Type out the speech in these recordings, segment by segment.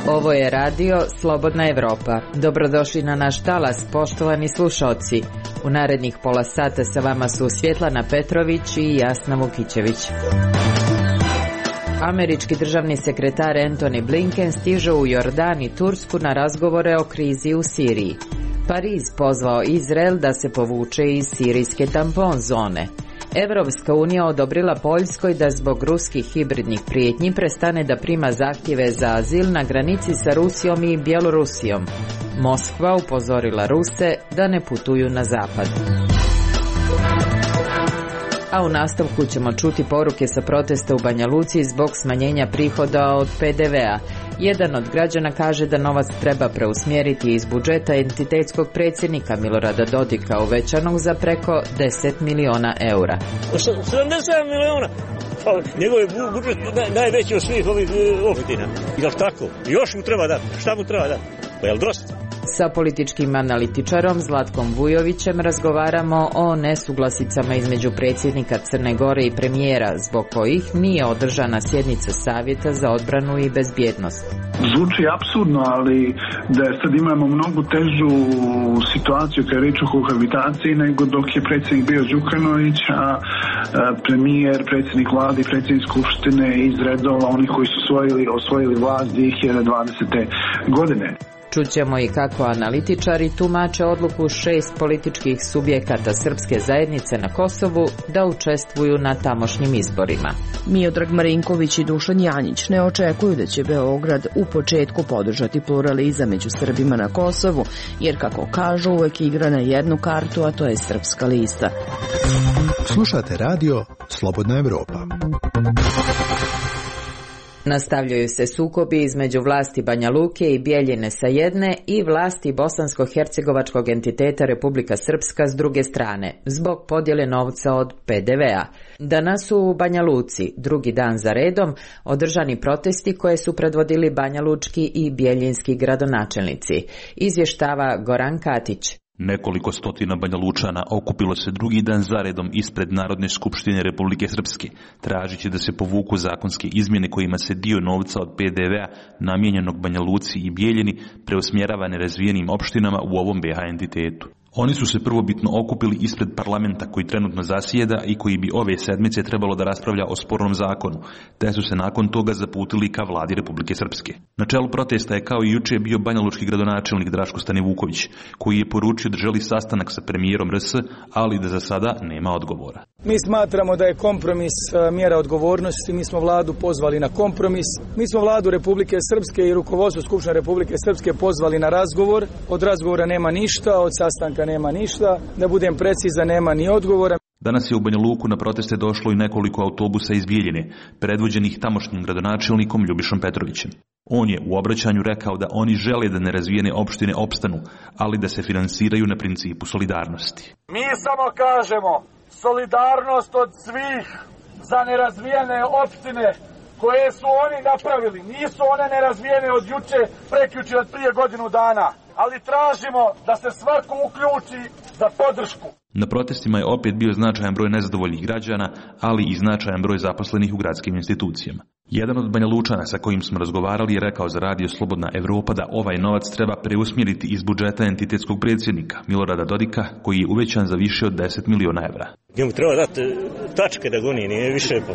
Ovo je radio Slobodna Evropa. Dobrodošli na naš talas, poštovani slušaoci. U narednih pola sata sa vama su Svjetlana Petrović i Jasna Vukićević. Američki državni sekretar Antony Blinken stiže u Jordan i Tursku na razgovore o krizi u Siriji. Pariz pozvao Izrael da se povuče iz sirijske tampon zone. Evropska unija odobrila Poljskoj da zbog ruskih hibridnih prijetnji prestane da prima zahtjeve za azil na granici sa Rusijom i Bjelorusijom. Moskva upozorila Ruse da ne putuju na zapad. A u nastavku ćemo čuti poruke sa protesta u Banja Luci zbog smanjenja prihoda od PDV-a. Jedan od građana kaže da novac treba preusmjeriti iz budžeta entitetskog predsjednika Milorada Dodika uvećanog za preko 10 miliona eura. 70 miliona? Pa njegov je budžet najveći od svih ovih opština. Jel tako? Još mu treba dati. Šta mu treba dati? Pa jel dosta? Sa političkim analitičarom Zlatkom Vujovićem razgovaramo o nesuglasicama između predsjednika Crne Gore i premijera, zbog kojih nije održana sjednica Savjeta za odbranu i bezbjednost. Zvuči apsurdno, ali da sad imamo mnogo težu situaciju kad je reč o kohabitaciji nego dok je predsjednik bio Đukanović, a premijer, predsjednik vlade i predsjednik skupštine iz redova onih koji su osvojili vlast 2020. godine. Čućemo i kako analitičari tumače odluku 6 političkih subjekata srpske zajednice na Kosovu da učestvuju na tamošnjim izborima. Miodrag Marinković i Dušan Janjić ne očekuju da će Beograd u početku podržati pluralizam među Srbima na Kosovu, jer kako kažu uvek igra na jednu kartu, a to je Srpska lista. Slušate radio Slobodna Evropa. Nastavljaju se sukobi između vlasti Banja Luke i Bijeljine sa jedne i vlasti bosansko-hercegovačkog entiteta Republika Srpska s druge strane, zbog podjele novca od PDV-a. Danas su u Banja Luci, drugi dan za redom, održani protesti koje su predvodili banjalučki i bijeljinski gradonačelnici. Izvještava Goran Katić. Nekoliko stotina Banjalučana okupilo se drugi dan zaredom ispred Narodne skupštine Republike Srpske, tražići da se povuku zakonske izmjene kojima se dio novca od PDV-a namijenjenog Banja Luci i Bijeljini preusmjerava nerazvijenim opštinama u ovom BiH entitetu. Oni su se prvobitno okupili ispred parlamenta koji trenutno zasjeda i koji bi ove sedmice trebalo da raspravlja o spornom zakonu, te su se nakon toga zaputili ka vladi Republike Srpske. Na čelu protesta je kao i juče bio banjalučki gradonačelnik Draško Stanivuković, koji je poručio da želi sastanak sa premijerom RS, ali da za sada nema odgovora. Mi smatramo da je kompromis mjera odgovornosti, mi smo vladu pozvali na kompromis, mi smo vladu Republike Srpske i rukovodstvo Skupštine Republike Srpske pozvali na razgovor, od razgovora nema ništa, od sastanka nema ništa, da budem precizan, nema ni odgovora. Danas je u Banja Luku na proteste došlo i nekoliko autobusa iz Bijeljine, predvođenih tamošnjim gradonačelnikom Ljubišom Petrovićem. On je u obraćanju rekao da oni žele da nerazvijene opštine opstanu, ali da se finansiraju na principu solidarnosti. Mi samo kažemo solidarnost od svih za nerazvijene opštine koje su oni napravili. Nisu one nerazvijene od juče, prekjuče, od prije godinu dana. Ali tražimo da se svako uključi za podršku. Na protestima je opet bio značajan broj nezadovoljnih građana, ali i značajan broj zaposlenih u gradskim institucijama. Jedan od Banjalučana sa kojim smo razgovarali je rekao za radio Slobodna Evropa da ovaj novac treba preusmjeriti iz budžeta entitetskog predsjednika Milorada Dodika, koji je uvećan za više od 10 miliona evra. Njemu treba dati tačke da goni, nije više 70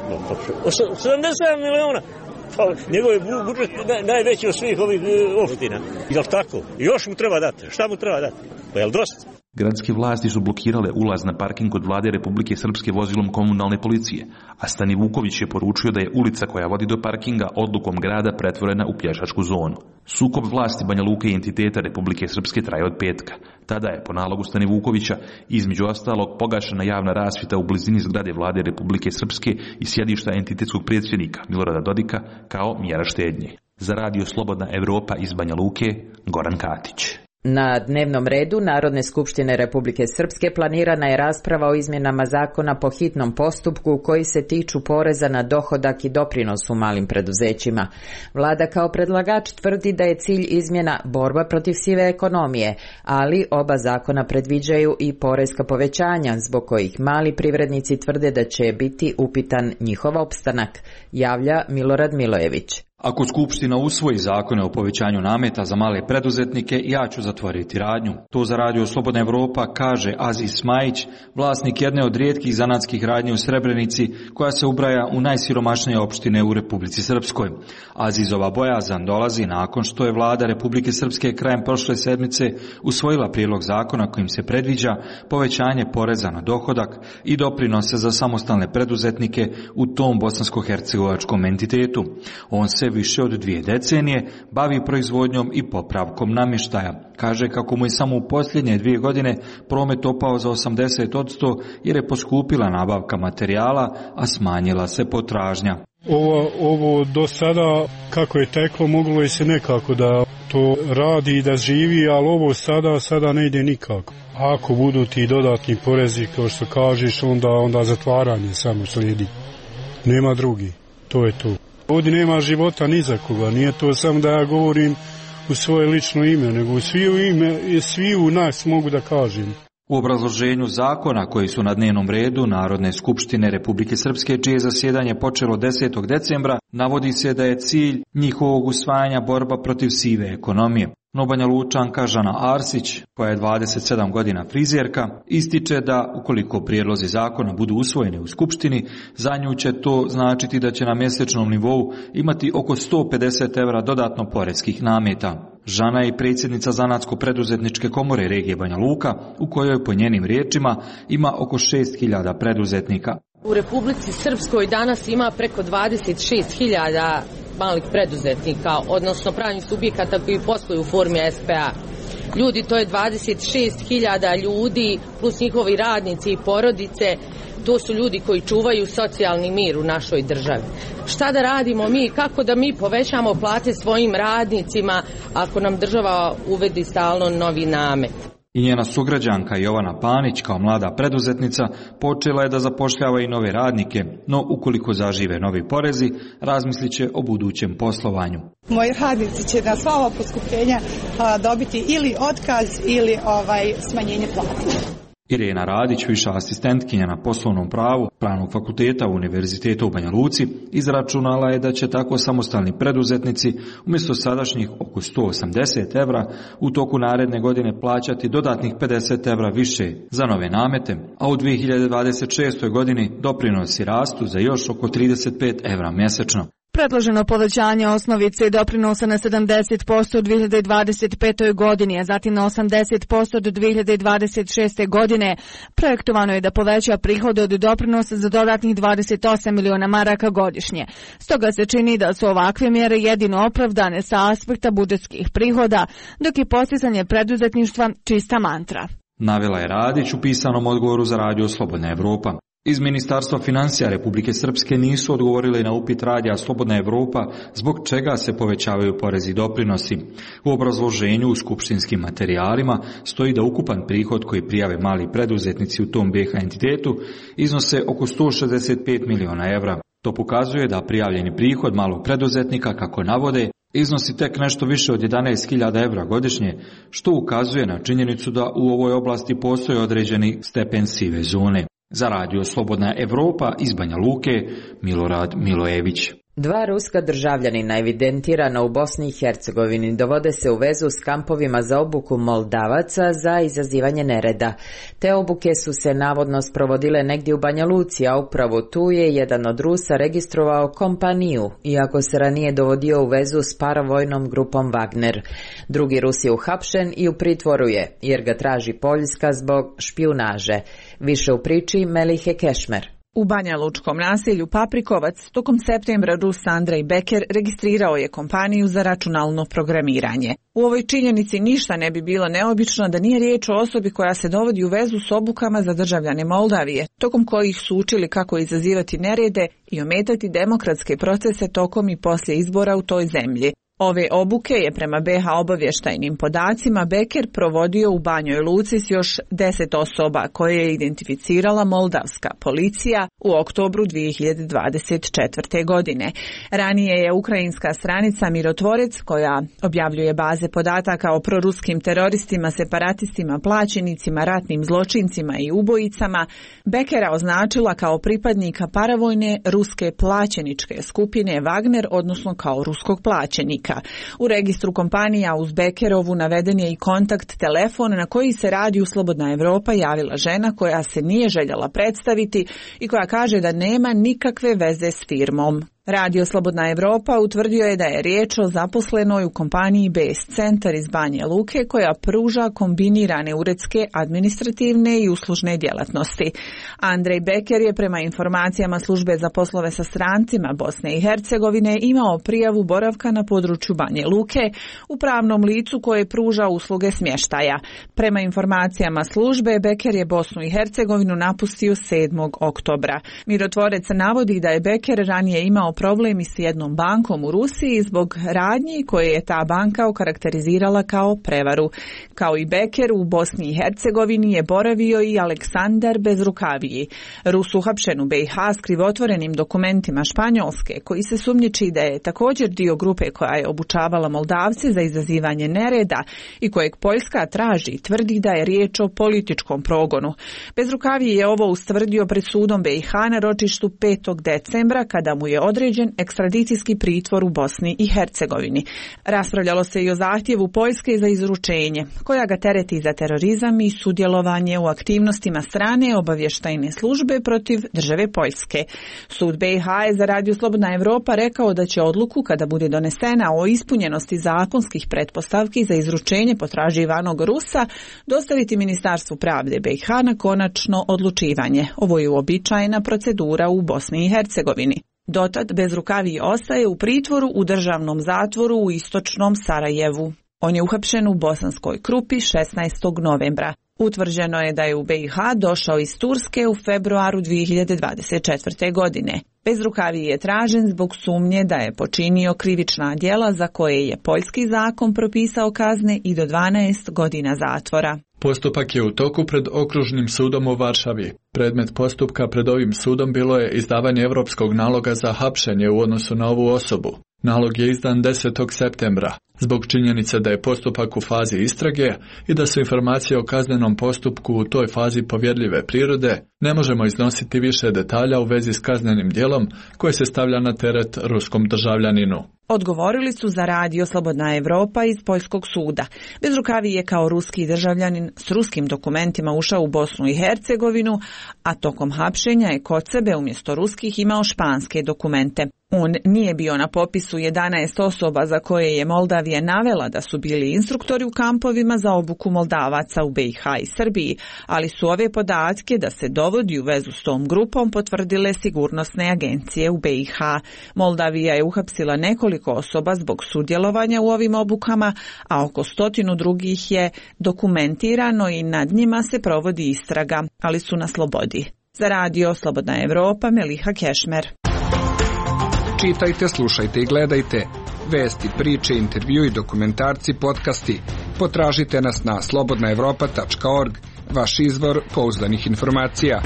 miliona. Pa njegov je budžet najveći od svih ovih opština. Jel tako? Još mu treba dati. Šta mu treba dati? Pa jel dosta? Gradske vlasti su blokirale ulaz na parking kod vlade Republike Srpske vozilom komunalne policije, a Stanivuković je poručio da je ulica koja vodi do parkinga odlukom grada pretvorena u pješačku zonu. Sukob vlasti Banja Luke i entiteta Republike Srpske traje od petka. Tada je po nalogu Stanivukovića između ostalog pogašena javna rasvjeta u blizini zgrade vlade Republike Srpske i sjedišta entitetskog predsjednika Milorada Dodika kao mjera štednje. Za radio Slobodna Evropa iz Banja Luke, Goran Katić. Na dnevnom redu Narodne skupštine Republike Srpske planirana je rasprava o izmjenama zakona po hitnom postupku koji se tiču poreza na dohodak i doprinos u malim preduzećima. Vlada kao predlagač tvrdi da je cilj izmjena borba protiv sive ekonomije, ali oba zakona predviđaju i porezka povećanja zbog kojih mali privrednici tvrde da će biti upitan njihov opstanak, javlja Milorad Milojević. Ako Skupština usvoji zakone o povećanju nameta za male preduzetnike, ja ću zatvoriti radnju. To za Radio Slobodna Evropa kaže Aziz Smajić, vlasnik jedne od rijetkih zanatskih radnji u Srebrenici, koja se ubraja u najsiromašnije opštine u Republici Srpskoj. Azizova bojazan dolazi nakon što je vlada Republike Srpske krajem prošle sedmice usvojila prijedlog zakona kojim se predviđa povećanje poreza na dohodak i doprinose za samostalne preduzetnike u tom bosansko-hercegovačkom entitetu. On se više od 2 decenije bavi proizvodnjom i popravkom namještaja. Kaže kako mu je samo u posljednje 2 godine promet opao za 80% jer je poskupila nabavka materijala, a smanjila se potražnja. Ovo do sada kako je teklo moglo je se nekako da to radi i da živi, ali ovo sada ne ide nikako. Ako budu ti dodatni porezi, kao što kažeš, onda zatvaranje samo slijedi. Nema drugi, to je to. Ovdje nema života ni za koga, nije to samo da ja govorim u svoje lično ime, nego svi u nas mogu da kažem. U obrazloženju zakona koji su na dnevnom redu Narodne skupštine Republike Srpske, čije zasjedanje počelo 10. decembra, navodi se da je cilj njihovog usvajanja borba protiv sive ekonomije. No Banja Lučanka Žana Arsić, koja je 27 godina frizerka, ističe da ukoliko prijedlozi zakona budu usvojeni u Skupštini, za nju će to značiti da će na mjesečnom nivou imati oko 150 € dodatno poreskih nameta. Žana je predsjednica Zanatsko-preduzetničke komore regije Banja Luka, u kojoj po njenim riječima ima oko 6.000 preduzetnika. U Republici Srpskoj danas ima preko 26.000 malih preduzetnika, odnosno pravnih subjekata koji posluju u formi SPA. Ljudi, to je 26.000 ljudi plus njihovi radnici i porodice. To su ljudi koji čuvaju socijalni mir u našoj državi. Šta da radimo mi, kako da mi povećamo plate svojim radnicima ako nam država uvedi stalno novi namet? I njena sugrađanka Jovana Panić, kao mlada preduzetnica, počela je da zapošljava i nove radnike, no ukoliko zažive novi porezi, razmislit će o budućem poslovanju. Moji radnici će na sva ova poskupljenja dobiti ili otkaz ili smanjenje plate. Irena Radić, viša asistentkinja na poslovnom pravu Pravnog fakulteta Univerziteta u Banja Luci, izračunala je da će tako samostalni preduzetnici umjesto sadašnjih oko 180 € u toku naredne godine plaćati dodatnih 50 € više za nove namete, a u 2026. godini doprinosi rastu za još oko 35 € mjesečno. Predloženo povećanje osnovice i doprinosa na 70% u 2025. godini, a zatim na 80% do 2026. godine. Projektovano je da poveća prihode od doprinosa za dodatnih 28 miliona maraka godišnje. Stoga se čini da su ovakve mjere jedino opravdane sa aspekta budžetskih prihoda, dok je postizanje preduzetništva čista mantra. Navela je Radić u pisanom odgovoru za Radio Slobodna Evropa. Iz Ministarstva financija Republike Srpske nisu odgovorili na upit Radija Slobodna Evropa zbog čega se povećavaju porezi i doprinosi. U obrazloženju u skupštinskim materijalima stoji da ukupan prihod koji prijave mali preduzetnici u tom BiH entitetu iznose oko 165 miliona €. To pokazuje da prijavljeni prihod malog preduzetnika, kako navode, iznosi tek nešto više od 11.000 € godišnje, što ukazuje na činjenicu da u ovoj oblasti postoji određeni stepen sive zone. Za Radio Slobodna Evropa iz Banja Luke, Milorad Milojević. 2 ruska državljanina evidentirana u Bosni i Hercegovini dovode se u vezu s kampovima za obuku Moldavaca za izazivanje nereda. Te obuke su se navodno sprovodile negdje u Banja Luci, a upravo tu je jedan od Rusa registrovao kompaniju, iako se ranije dovodio u vezu s paravojnom grupom Wagner. Drugi Rus je uhapšen i u pritvoru je, jer ga traži Poljska zbog špijunaže. Više u priči Melihe Kešmer. U Banja Lučkom naselju Paprikovac tokom septembra Rus Andrej Beker registrirao je kompaniju za računalno programiranje. U ovoj činjenici ništa ne bi bilo neobično da nije riječ o osobi koja se dovodi u vezu s obukama za državljane Moldavije, tokom kojih su učili kako izazivati nerede i ometati demokratske procese tokom i poslije izbora u toj zemlji. Ove obuke je prema BiH obavještajnim podacima Beker provodio u Banjoj Luci s još 10 osoba koje je identificirala moldavska policija u oktobru 2024. godine. Ranije je ukrajinska stranica Mirotvorec, koja objavljuje baze podataka o proruskim teroristima, separatistima, plaćenicima, ratnim zločincima i ubojicama, Bekera označila kao pripadnika paravojne ruske plaćeničke skupine Wagner, odnosno kao ruskog plaćenika. U registru kompanija uz Bekerovu naveden je i kontakt telefon na koji se Radiju Slobodna Evropa javila žena koja se nije željela predstaviti i koja kaže da nema nikakve veze s firmom. Radio Slobodna Evropa utvrdio je da je riječ o zaposlenoj u kompaniji BS Centar iz Banje Luke koja pruža kombinirane uredske, administrativne i uslužne djelatnosti. Andrej Beker je prema informacijama službe za poslove sa strancima Bosne i Hercegovine imao prijavu boravka na području Banje Luke u pravnom licu koje pruža usluge smještaja. Prema informacijama službe, Beker je Bosnu i Hercegovinu napustio 7. oktobra. Mirotvorec navodi da je Beker ranije imao problemi s jednom bankom u Rusiji zbog radnji koje je ta banka okarakterizirala kao prevaru. Kao i Beker, u Bosni i Hercegovini je boravio i Aleksandar Bezrukaviji, Rus uhapšen u BiH s krivotvorenim dokumentima Španjolske, koji se sumnjiči da je također dio grupe koja je obučavala Moldavce za izazivanje nereda i kojeg Poljska traži, tvrdi da je riječ o političkom progonu. Bezrukaviji je ovo ustvrdio pred sudom BiH na ročištu 5. decembra kada mu je određen ekstradicijski pritvor u Bosni i Hercegovini. Raspravljalo se i o zahtjevu Poljske za izručenje, koja ga tereti za terorizam i sudjelovanje u aktivnostima strane obavještajne službe protiv države Poljske. Sud BiH je za Radio Slobodna Evropa rekao da će odluku, kada bude donesena o ispunjenosti zakonskih pretpostavki za izručenje potraživanog Rusa, dostaviti Ministarstvu pravde BiH na konačno odlučivanje. Ovo je uobičajena procedura u Bosni i Hercegovini. Dotad Bezrukaviji ostaje u pritvoru u državnom zatvoru u istočnom Sarajevu. On je uhapšen u Bosanskoj Krupi 16. novembra. Utvrđeno je da je u BiH došao iz Turske u februaru 2024. godine. Bezrukaviji je tražen zbog sumnje da je počinio krivična djela za koje je poljski zakon propisao kazne i do 12 godina zatvora. Postupak je u toku pred Okružnim sudom u Varšavi. Predmet postupka pred ovim sudom bilo je izdavanje europskog naloga za hapšenje u odnosu na ovu osobu. Nalog je izdan 10. septembra. Zbog činjenice da je postupak u fazi istrage i da su informacije o kaznenom postupku u toj fazi povjerljive prirode, ne možemo iznositi više detalja u vezi s kaznenim djelom koje se stavlja na teret ruskom državljaninu. Odgovorili su za Radio Slobodna Evropa iz Poljskog suda. Bezrukaviji je kao ruski državljanin s ruskim dokumentima ušao u Bosnu i Hercegovinu, a tokom hapšenja je kod sebe umjesto ruskih imao španske dokumente. On nije bio na popisu 11 osoba za koje je Moldavija navela da su bili instruktori u kampovima za obuku Moldavaca u BiH i Srbiji, ali su ove podatke da se dovodi u vezu s tom grupom potvrdile sigurnosne agencije u BiH. Moldavija je uhapsila nekoliko osoba zbog sudjelovanja u ovim obukama, a oko 100 drugih je dokumentirano i nad njima se provodi istraga, ali su na slobodi. Za Radio Slobodna Evropa, Meliha Kešmer. Čitajte, slušajte i gledajte vesti, priče, intervju i dokumentarci, podcasti. Potražite nas na slobodnaevropa.org, vaš izvor pouzdanih informacija.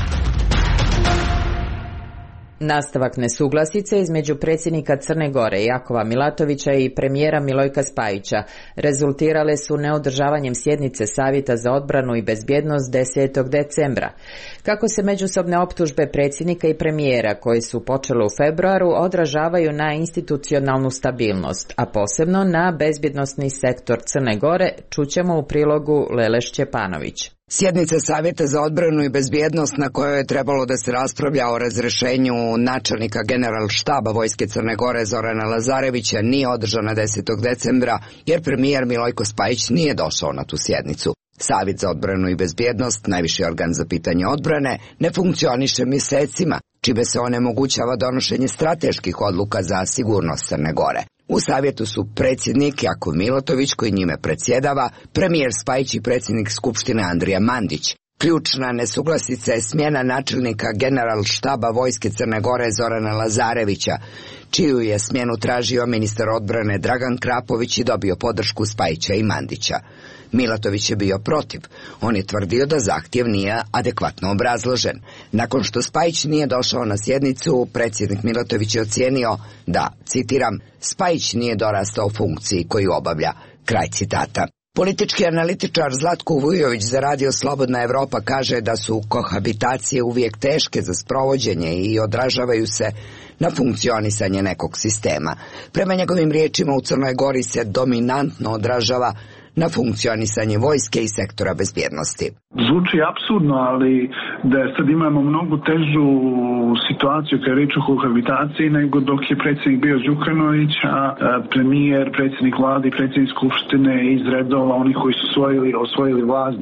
Nastavak nesuglasice između predsjednika Crne Gore Jakova Milatovića i premijera Milojka Spajića rezultirale su neodržavanjem sjednice Savjeta za odbranu i bezbjednost 10. decembra. Kako se međusobne optužbe predsjednika i premijera koje su počele u februaru odražavaju na institucionalnu stabilnost, a posebno na bezbjednosni sektor Crne Gore, čućemo u prilogu Lele Šćepanović. Sjednica Savjeta za odbranu i bezbjednost na kojoj je trebalo da se raspravlja o razrešenju načelnika Generalštaba Vojske Crne Gore Zorana Lazarevića nije održana 10. decembra jer premijer Milojko Spajić nije došao na tu sjednicu. Savjet za odbranu i bezbjednost, najviši organ za pitanje odbrane, ne funkcioniše mjesecima, čime se onemogućava donošenje strateških odluka za sigurnost Crne Gore. U savjetu su predsjednik Jakov Milatović, koji njime predsjedava, premijer Spajić i predsjednik Skupštine Andrija Mandić. Ključna nesuglasica je smjena načelnika Generalštaba Vojske Crne Gore Zorana Lazarevića, čiju je smjenu tražio ministar odbrane Dragan Krapović i dobio podršku Spajića i Mandića. Milatović je bio protiv. On je tvrdio da zahtjev nije adekvatno obrazložen. Nakon što Spajić nije došao na sjednicu, predsjednik Milatović je ocijenio da, citiram, Spajić nije dorastao funkciji koju obavlja. Kraj citata. Politički analitičar Zlatko Vujović za Radio Slobodna Evropa kaže da su kohabitacije uvijek teške za sprovođenje i odražavaju se na funkcionisanje nekog sistema. Prema njegovim riječima, u Crnoj Gori se dominantno odražava na funkcionisanje vojske i sektora bezbjednosti. Zvuči apsurdno, ali da sad imamo mnogo težu situaciju kada je reč o kohabitaciji nego dok je predsjednik bio Đukanović, a premijer, predsjednik vlade i predsjednik skupštine iz redova oni koji su osvojili vlast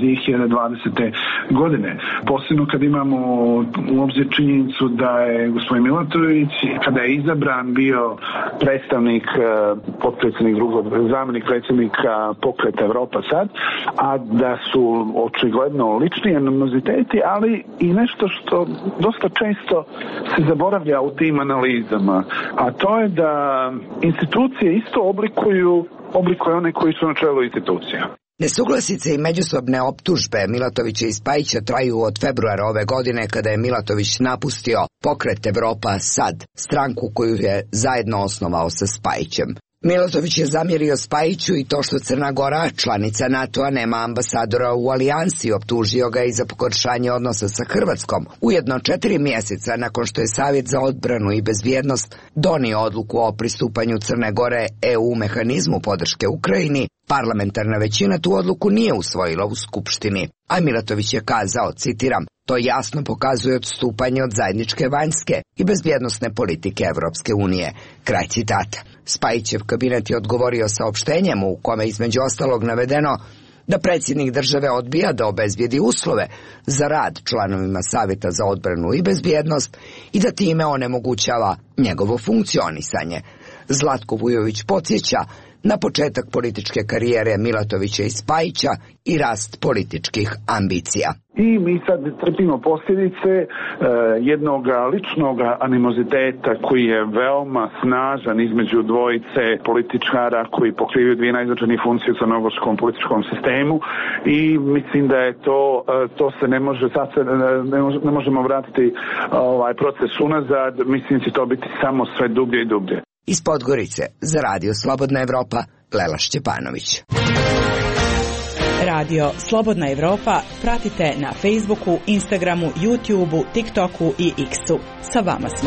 2020. godine. Posebno kad imamo u obzir činjenicu da je gospodin Milatović, kada je izabran, bio predstavnik, potpredsjednik drugog, zamjenik predsjednika Pokreta Evropa sad, a da su očigledno lični animoziteti, ali i nešto što dosta često se zaboravlja u tim analizama, a to je da institucije isto oblikuju one koji su na čelu institucija. Nesuglasice i međusobne optužbe Milatovića i Spajića traju od februara ove godine kada je Milatović napustio Pokret Evropa sad, stranku koju je zajedno osnovao sa Spajićem. Milatović je zamjerio Spajiću i to što Crna Gora, članica NATO-a, nema ambasadora u alijansi, optužio ga i za pogoršanje odnosa sa Hrvatskom. Ujedno 4 mjeseca nakon što je Savjet za odbranu i bezbjednost donio odluku o pristupanju Crne Gore EU mehanizmu podrške Ukrajini, parlamentarna većina tu odluku nije usvojila u Skupštini. A Milatović je kazao, citiram, to jasno pokazuje odstupanje od zajedničke vanjske i bezbjednosne politike Evropske unije. Kraj citata. Spajićev kabinet je odgovorio saopštenjem u kome između ostalog navedeno da predsjednik države odbija da obezbijedi uslove za rad članovima Savjeta za odbranu i bezbjednost i da time onemogućava njegovo funkcionisanje. Zlatko Vujović podsjeća na početak političke karijere Milatovića i Spajića i rast političkih ambicija. I mi sad trpimo posljedice jednog ličnog animoziteta koji je veoma snažan između dvojice političara koji pokrivaju dvije najznačajnije funkcije u crnogorskom političkom sistemu i mislim da je to se ne može, sad se ne možemo vratiti ovaj proces unazad, mislim da će to biti samo sve dublje i dublje. Iz Podgorice za Radio Slobodna Evropa, Lela Šćepanović. Radio Slobodna Evropa pratite na Facebooku, Instagramu, YouTubeu, TikToku i X-u. Sa vama smo.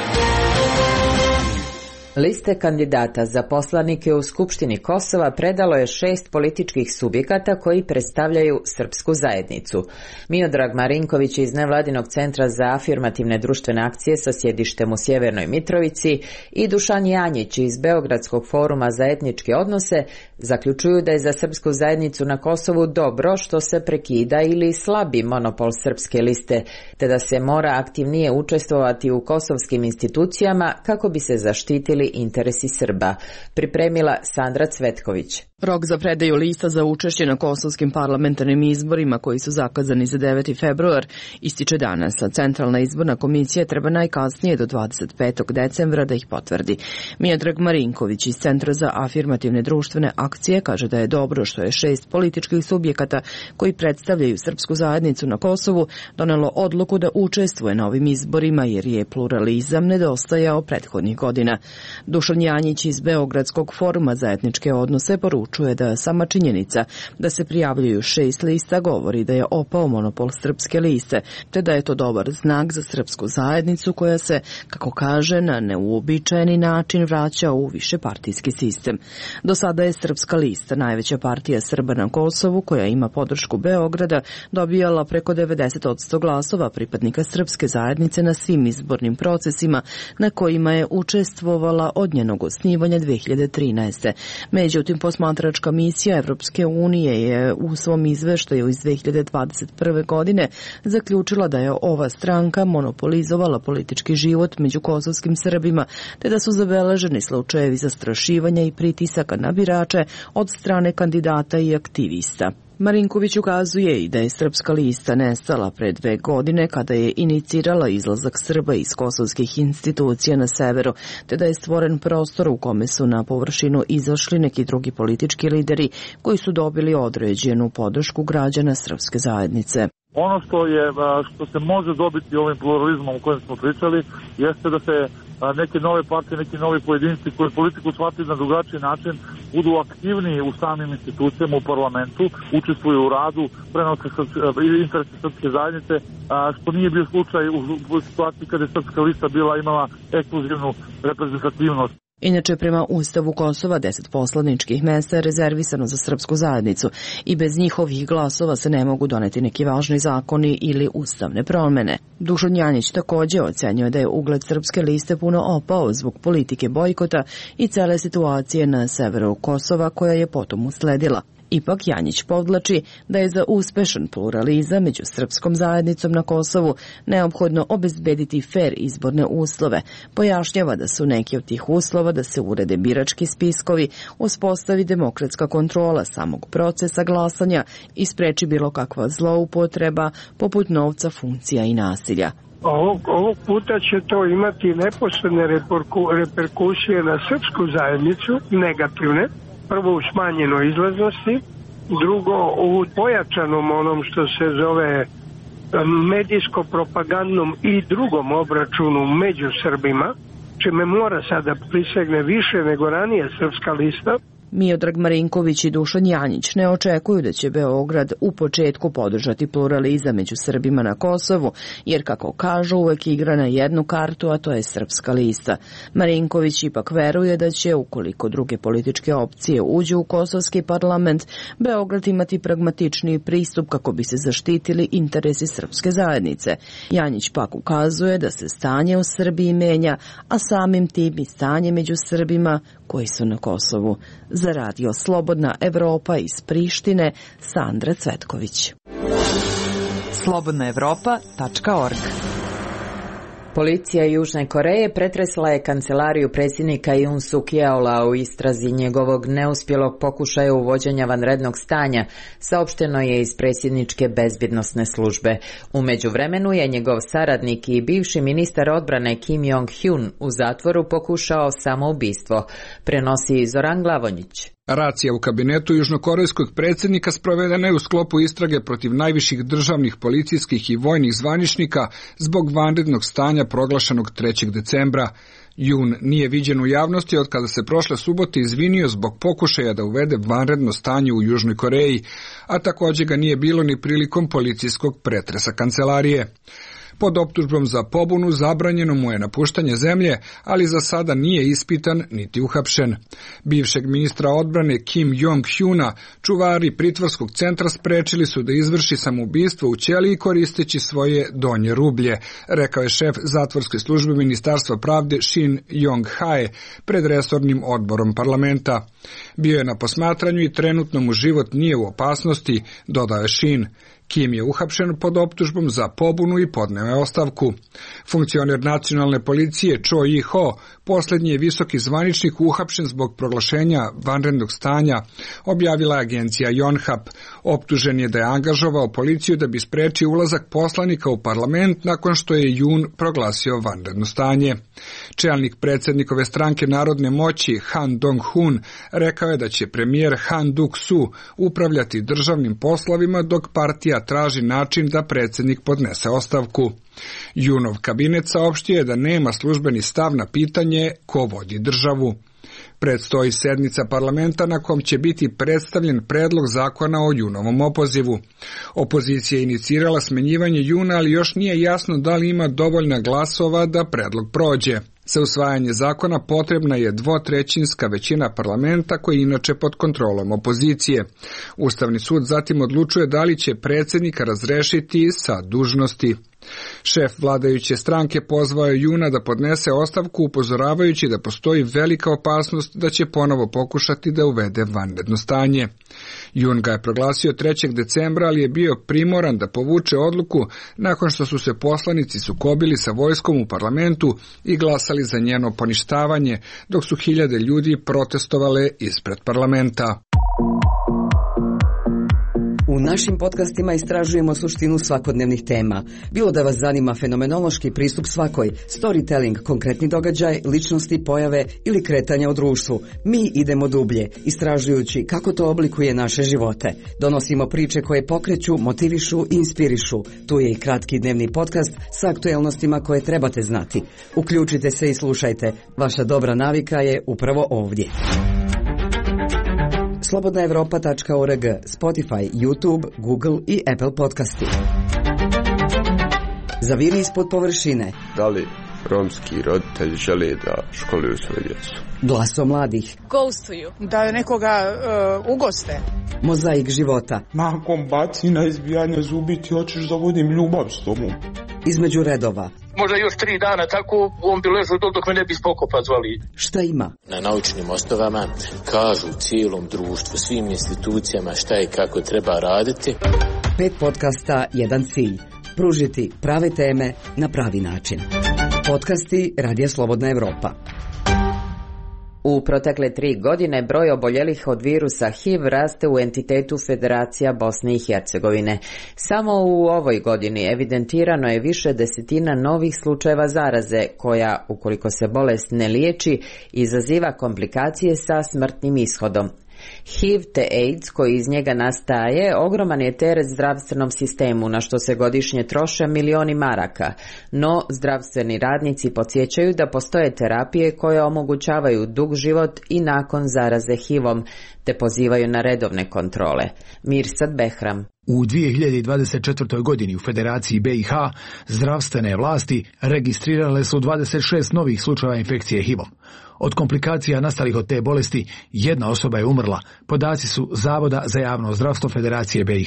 Liste kandidata za poslanike u Skupštini Kosova predalo je 6 političkih subjekata koji predstavljaju srpsku zajednicu. Miodrag Marinković iz Nevladinog centra za afirmativne društvene akcije sa sjedištem u Sjevernoj Mitrovici i Dušan Janjić iz Beogradskog foruma za etničke odnose zaključuju da je za srpsku zajednicu na Kosovu dobro što se prekida ili slabi monopol srpske liste, te da se mora aktivnije učestvovati u kosovskim institucijama kako bi se zaštitili interesi Srba. Pripremila Sandra Cvetković. Rok za predaju lista za učešće na kosovskim parlamentarnim izborima koji su zakazani za 9. februar ističe danas, a Centralna izborna komisija treba najkasnije do 25. decembra da ih potvrdi. Miodrag Marinković iz Centra za afirmativne društvene akcije kaže da je dobro što je 6 političkih subjekata koji predstavljaju srpsku zajednicu na Kosovu donelo odluku da učestvuje na ovim izborima jer je pluralizam nedostajao prethodnih godina. Dušan Janjić iz Beogradskog foruma za etničke odnose poručuje da sama činjenica da se prijavljuju 6 lista govori da je opao monopol srpske liste, te da je to dobar znak za srpsku zajednicu koja se, kako kaže, na neuobičajeni način vraća u višepartijski sistem. Do sada je srpska lista, najveća partija Srba na Kosovu, koja ima podršku Beograda, dobijala preko 90% glasova pripadnika srpske zajednice na svim izbornim procesima na kojima je učestvovala od njenog osnivanja 2013. Međutim, posmatračka misija Evropske unije je u svom izveštaju iz 2021. godine zaključila da je ova stranka monopolizovala politički život među kosovskim Srbima, te da su zabeleženi slučajevi zastrašivanja i pritisaka na birače od strane kandidata i aktivista. Marinković ukazuje i da je Srpska lista nestala pre 2 godine kada je inicirala izlazak Srba iz kosovskih institucija na severu, te da je stvoren prostor u kome su na površinu izašli neki drugi politički lideri koji su dobili određenu podršku građana srpske zajednice. Ono što se može dobiti ovim pluralizmom o kojem smo pričali jeste da se neke nove partije, neki novi pojedinci koji politiku shvatili na drugačiji način budu aktivniji u samim institucijama, u parlamentu, učestvuju u radu, prenose interese srpske zajednice, što nije bio slučaj u situaciji kada je Srpska lista imala ekskluzivnu reprezentativnost. Inače, prema Ustavu Kosova 10 poslaničkih mesta je rezervisano za srpsku zajednicu i bez njihovih glasova se ne mogu doneti neki važni zakoni ili ustavne promene. Dušan Janjić takođe ocenjuje da je ugled Srpske liste puno opao zbog politike bojkota i cele situacije na severu Kosova koja je potom usledila. Ipak Janjić podvlači da je za uspešan pluralizam među srpskom zajednicom na Kosovu neophodno obezbediti fer izborne uslove. Pojašnjava da su neki od tih uslova da se urede birački spiskovi, uspostavi demokratska kontrola samog procesa glasanja i spreči bilo kakva zloupotreba poput novca, funkcija i nasilja. Ovog puta će to imati neposredne reperkusije na srpsku zajednicu, negativne. Prvo u smanjenoj izlaznosti, drugo u pojačanom onom što se zove medijsko-propagandnom i drugom obračunu među Srbima, čime mora sada prisegne više nego ranije Srpska lista. Miodrag Marinković i Dušan Janjić ne očekuju da će Beograd u početku podržati pluralizam među Srbima na Kosovu, jer kako kažu uvek igra na jednu kartu, a to je Srpska lista. Marinković ipak veruje da će, ukoliko druge političke opcije uđu u kosovski parlament, Beograd imati pragmatičniji pristup kako bi se zaštitili interesi srpske zajednice. Janjić pak ukazuje da se stanje u Srbiji menja, a samim tim i stanje među Srbima koji su na Kosovu. Za radio Slobodna Evropa iz Prištine, Sandra Cvetković. slobodnaevropa.org. Policija Južne Koreje pretresla je kancelariju predsjednika Yoon Suk Yeola u istrazi njegovog neuspjelog pokušaja uvođenja vanrednog stanja, saopšteno je iz predsjedničke bezbjednosne službe. U međuvremenu je njegov saradnik i bivši ministar odbrane Kim Jong-hyun u zatvoru pokušao samoubistvo, prenosi Zoran Glavonjić. Racija u kabinetu južnokorejskog predsjednika sprovedena je u sklopu istrage protiv najviših državnih, policijskih i vojnih zvaničnika zbog vanrednog stanja proglašenog 3. decembra. Yoon nije viđen u javnosti od kada se prošle subote izvinio zbog pokušaja da uvede vanredno stanje u Južnoj Koreji, a također ga nije bilo ni prilikom policijskog pretresa kancelarije. Pod optužbom za pobunu zabranjeno mu je napuštanje zemlje, ali za sada nije ispitan niti uhapšen. Bivšeg ministra odbrane Kim Jong-hyuna čuvari pritvorskog centra sprečili su da izvrši samoubistvo u ćeliji koristeći svoje donje rublje, rekao je šef zatvorske službe Ministarstva pravde Shin Yong-hae pred resornim odborom parlamenta. Bio je na posmatranju i trenutno mu život nije u opasnosti, dodao je Shin. Kim je uhapšen pod optužbom za pobunu i podneo je ostavku. Funkcioner nacionalne policije Cho Yi-ho, posljednji je visoki zvaničnik uhapšen zbog proglašenja vanrednog stanja, objavila agencija Yonhap. Optužen je da je angažovao policiju da bi sprečio ulazak poslanika u parlament nakon što je Yoon proglasio vanredno stanje. Čelnik predsjednikove stranke Narodne moći Han Dong-hun rekao je da će premijer Han Duk-su upravljati državnim poslovima dok partija traži način da predsjednik podnese ostavku. Yoonov kabinet saopštio je da nema službeni stav na pitanje ko vodi državu. Predstoji sednica parlamenta na kom će biti predstavljen predlog zakona o Yoonovom opozivu. Opozicija je inicirala smenjivanje Yoona, ali još nije jasno da li ima dovoljna glasova da predlog prođe. Za usvajanje zakona potrebna je 2/3 većina parlamenta koji je inače pod kontrolom opozicije. Ustavni sud zatim odlučuje da li će predsjednika razrešiti sa dužnosti. Šef vladajuće stranke pozvao je Yoona da podnese ostavku upozoravajući da postoji velika opasnost da će ponovo pokušati da uvede vanredno stanje. Yoon ga je proglasio 3. decembra, ali je bio primoran da povuče odluku nakon što su se poslanici sukobili sa vojskom u parlamentu i glasali za njeno poništavanje, dok su hiljade ljudi protestovale ispred parlamenta. U našim podcastima istražujemo suštinu svakodnevnih tema. Bilo da vas zanima fenomenološki pristup svakoj, storytelling, konkretni događaj, ličnosti, pojave ili kretanja u društvu, mi idemo dublje, istražujući kako to oblikuje naše živote. Donosimo priče koje pokreću, motivišu i inspirišu. Tu je i kratki dnevni podcast sa aktuelnostima koje trebate znati. Uključite se i slušajte. Vaša dobra navika je upravo ovdje. Slobodnaevropa.org, Spotify, YouTube, Google i Apple podcasti. Zaviri ispod površine. Da li romski roditelji žele da školuju svoju djecu? Glasom mladih. Ghostuju. Da nekoga ugoste. Mozaik života. Nakon bacina, izbijanja zubi ti hoćeš da vodim ljubav s tobom. Između redova. Možda još 3 dana tako on bi ležao dok me ne bi spokopa zvali. Šta ima? Na naučnim osnovama kažu cijelom društvu, svim institucijama šta i kako treba raditi. 5 podcasta, jedan cilj. Pružiti prave teme na pravi način. Podcasti Radija Slobodna Evropa. U protekle 3 godine broj oboljelih od virusa HIV raste u entitetu Federacija Bosne i Hercegovine. Samo u ovoj godini evidentirano je više desetina novih slučajeva zaraze koja, ukoliko se bolest ne liječi, izaziva komplikacije sa smrtnim ishodom. HIV te AIDS koji iz njega nastaje ogroman je teret zdravstvenom sistemu na što se godišnje troše milioni maraka, no zdravstveni radnici podsjećaju da postoje terapije koje omogućavaju dug život i nakon zaraze HIV-om, te pozivaju na redovne kontrole. Mirsad Behram. U 2024. godini u Federaciji BiH zdravstvene vlasti registrirale su 26 novih slučajeva infekcije HIV-om. Od komplikacija nastalih od te bolesti, 1 osoba je umrla, podaci su Zavoda za javno zdravstvo Federacije BiH.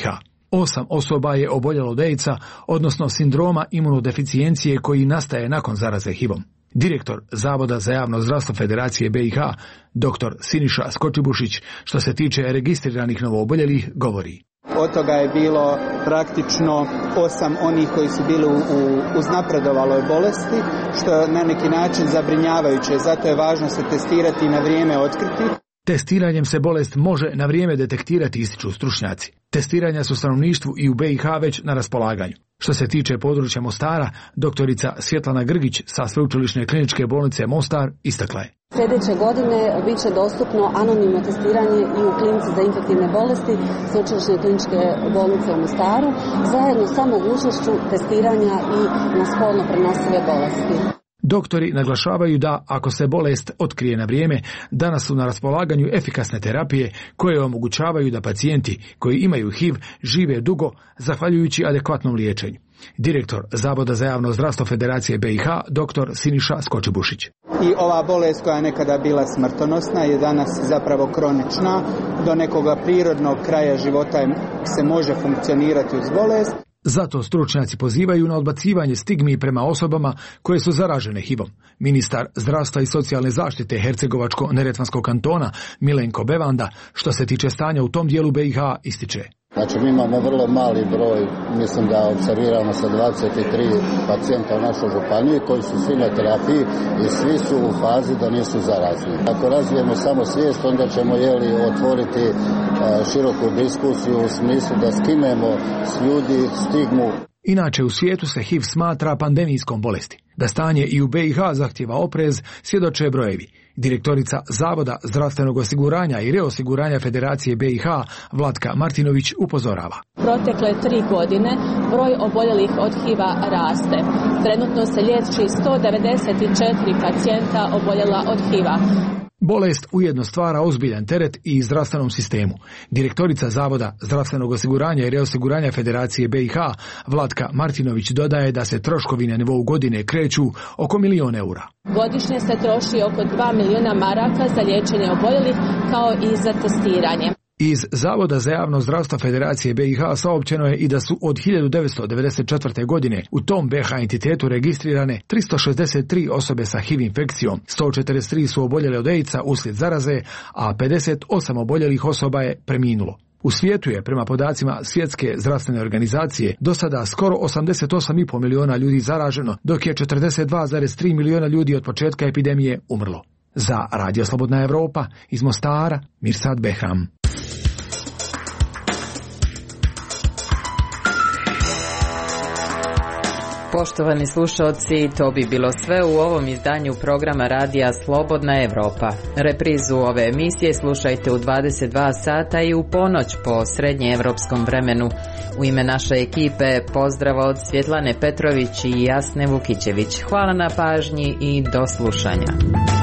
8 osoba je oboljelo od AIDS-a, odnosno sindroma imunodeficijencije koji nastaje nakon zaraze HIV-om. Direktor Zavoda za javno zdravstvo Federacije BiH, dr. Siniša Skočibušić, što se tiče registriranih novooboljelih, govori. Od toga je bilo praktično 8 onih koji su bili u uznapredovaloj bolesti, što je na neki način zabrinjavajuće. Zato je važno se testirati i na vrijeme otkriti. Testiranjem se bolest može na vrijeme detektirati, ističu stručnjaci. Testiranja su stanovništvu i u BiH već na raspolaganju. Što se tiče područja Mostara, doktorica Svjetlana Grgić sa Sveučilišne kliničke bolnice Mostar istakla je. Sljedeće godine bit će dostupno anonimno testiranje i u klinici za infektivne bolesti Sveučilišne kliničke bolnice u Mostaru, zajedno sa mogućnošću testiranja i na spolno prenosive bolesti. Doktori naglašavaju da, ako se bolest otkrije na vrijeme, danas su na raspolaganju efikasne terapije koje omogućavaju da pacijenti koji imaju HIV žive dugo zahvaljujući adekvatnom liječenju. Direktor Zavoda za javno zdravstvo Federacije BiH, dr. Siniša Skočibušić. I ova bolest koja je nekada bila smrtonosna je danas zapravo kronična. Do nekoga prirodnog kraja života se može funkcionirati uz bolest. Zato stručnjaci pozivaju na odbacivanje stigmi prema osobama koje su zaražene HIV-om. Ministar zdravstva i socijalne zaštite Hercegovačko-neretvanskog kantona Milenko Bevanda, što se tiče stanja u tom dijelu BiH, ističe. Znači mi imamo vrlo mali broj, mislim da observiramo sa 23 pacijenta u našoj županiji koji su svi na terapiji i svi su u fazi da nisu zarazni. Ako razvijemo samo svijest, onda ćemo otvoriti široku diskusiju u smislu da skinemo s ljudi stigmu. Inače, u svijetu se HIV smatra pandemijskom bolesti. Da stanje i u BiH zahtjeva oprez, svjedoče brojevi. Direktorica Zavoda zdravstvenog osiguranja i reosiguranja Federacije BiH, Vlatka Martinović, upozorava. Protekle 3 godine broj oboljelih od HIV-a raste. Trenutno se liječi 194 pacijenta oboljela od HIV-a. Bolest ujedno stvara ozbiljan teret i zdravstvenom sistemu. Direktorica Zavoda zdravstvenog osiguranja i reosiguranja Federacije BiH, Vlatka Martinović, dodaje da se troškovi na nivou godine kreću oko 1 000 000 eura. Godišnje se troši oko 2 milijuna maraka za liječenje oboljelih kao i za testiranje. Iz Zavoda za javno zdravstvo Federacije BiH saopćeno je i da su od 1994. godine u tom BiH entitetu registrirane 363 osobe sa HIV infekcijom, 143 su oboljele od AIDS-a uslijed zaraze, a 58 oboljelih osoba je preminulo. U svijetu je, prema podacima Svjetske zdravstvene organizacije, do sada skoro 88,5 milijuna ljudi zaraženo, dok je 42,3 milijuna ljudi od početka epidemije umrlo. Za Radio Slobodna Evropa iz Mostara, Mirsad Behram. Poštovani slušalci, to bi bilo sve u ovom izdanju programa radija Slobodna Evropa. Reprizu ove emisije slušajte u 22 sata i u ponoć po srednjeevropskom vremenu. U ime naše ekipe pozdrav od Svjetlane Petrović i Jasne Vukićević. Hvala na pažnji i do slušanja.